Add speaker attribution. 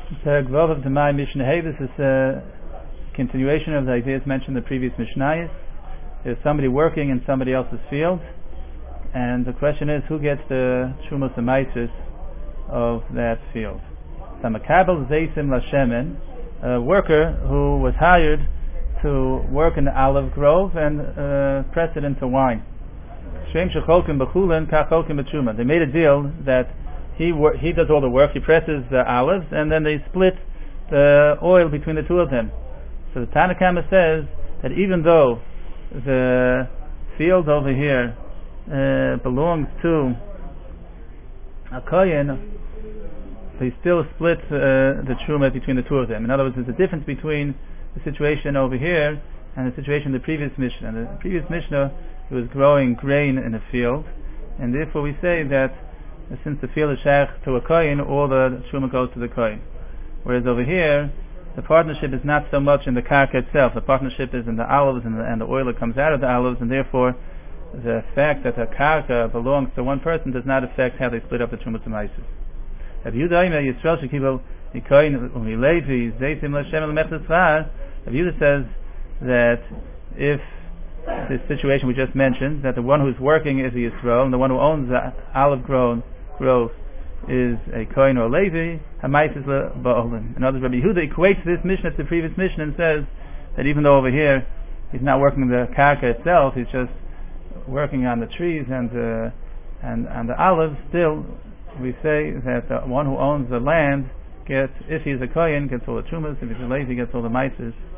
Speaker 1: Perek of the Mai Mishnah. This is a continuation of the ideas mentioned in the previous Mishnayos. There's somebody working in somebody else's field, and the question is, who gets the Trumos and Maisus of that field? Samakabel Zeisim Lashemen, a worker who was hired to work in the olive grove and press it into wine. They made a deal that he does all the work, he presses the olives, and then they split the oil between the two of them. So the Tanna Kama says that even though the field over here belongs to a kohen, they still split the truma between the two of them. In other words, there's a difference between the situation over here and the situation in the previous Mishnah. In the previous Mishnah, it was growing grain in a field, and therefore we say that since the field is shaykh to a kohen, all the truma goes to the kohen. Whereas over here, the partnership is not so much in the karka itself. The partnership is in the olives and the oil that comes out of the olives, and therefore the fact that the karka belongs to one person does not affect how they split up the trumas and maisus. Rabbi Yehuda says that if this situation we just mentioned, that the one who's working is a Yisrael and the one who owns the olive grove is a Kohen or a Levi, Hamais is Ba'olim. In other words, Rabbi Yehuda equates this Mishnah to the previous Mishnah and says that even though over here he's not working the karka itself, he's just working on the trees and the olives, still we say that the one who owns the land gets, if he's a Kohen, gets all the Trumas, if he's a Levi, gets all the Maises.